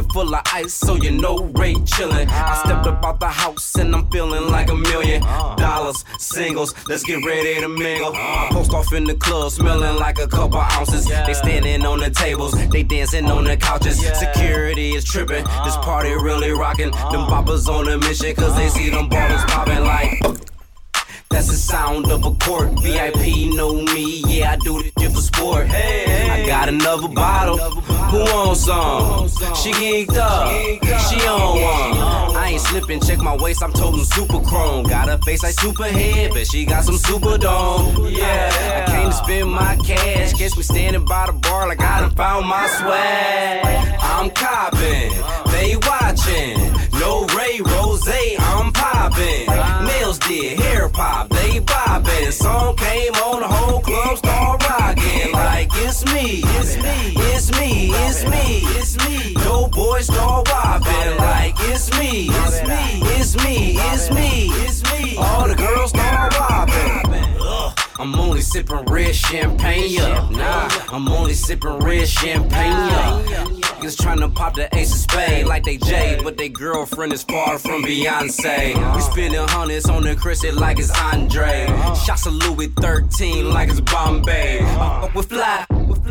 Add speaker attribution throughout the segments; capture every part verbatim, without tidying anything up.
Speaker 1: full of ice, so you know Ray chillin'. I stepped up out the house and I'm feeling like a million dollars. Singles, let's get ready to mingle. Post off in the club, smelling like a couple ounces. They standing on the tables, they dancing on the couches. Security is tripping, this party really rocking. Them boppers on a mission, cause they see them ballers popping like. That's the sound of a court. V I P know me, yeah, I do this shit for sport. I got another bottle, who wants some? She geeked up, she on one. I ain't slipping, check my waist, I'm toting super chrome. Got a face like Superhead, but she got some super dome. Yeah, I came to spend my cash, catch me standing by the bar like I done found my swag. I'm copping, they watching, no Ray Rose, I'm popping. Nails did, hair pop, they bopping. Song came on, the whole club start rocking. Like it's me, it's me, it's me, it's me, it's me. Yo boys start whopping. Like it's me, it's me, it's me, it's me, it's me. All the girls start whopping. Ugh. I'm only sipping red champagne, yeah. Nah, I'm only sipping red champagne, yeah. Niggas tryna pop the ace of spade like they Jay, but they girlfriend is far from Beyonce. We spending hundreds on the Chrissy like it's Andre. Shots of Louis thirteen like it's Bombay. I fuck with fly,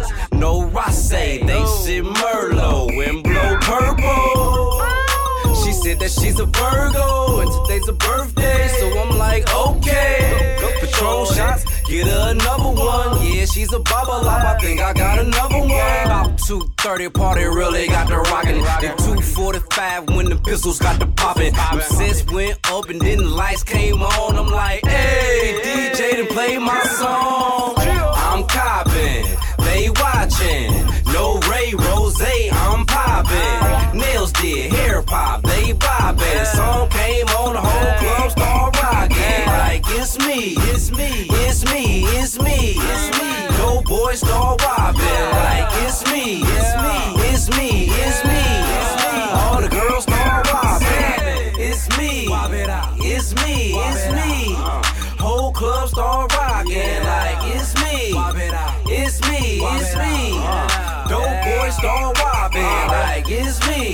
Speaker 1: no Rosé. They sip Merlot and blow purple. She said that she's a Virgo and today's a birthday, so I'm like, okay. Patron shots, get her another one. Yeah, she's a bubble up, I think I got another one. About two thirty, party really got the rockin'. Then two forty-five when the pistols got the poppin'. Them sets went up and then the lights came on. I'm like, hey, D J done play my song. I'm coppin', they watchin'. No Ray Rose, I'm poppin'. Nails did, hair pop, they boppin'. Song came on, the whole club start rockin'. Like it's me, it's me, it's me, it's me, it's me. No boys start whopping. Like it's me, it's me, it's me, it's me, it's me. All the girls start whopping. It's me, it's me, it's me. Whole club start rocking. Like it's me, it's me, it's me. Dope boys start whopping. Like it's me,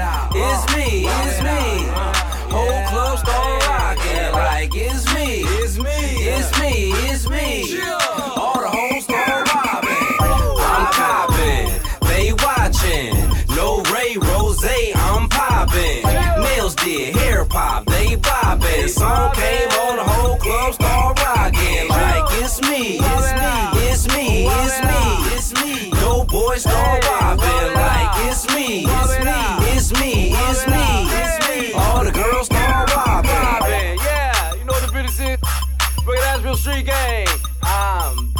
Speaker 1: it's me, it's me. Whole club start rocking. Like it's me, it's me, it's me, it's me. All the hoes start robbing. I'm copping, they watching. No Ray Rose, I'm popping. Nails did, hair pop, they bopping. Song came on, the whole club start rocking. Like it's me, it's me, it's me, it's me, it's me. No boys start robbing. Like it's me, it's me, it's me, it's me, it's me. All the girls start robbing.
Speaker 2: Yeah, you know what the business is. Bring it Asheville Street Gang. I'm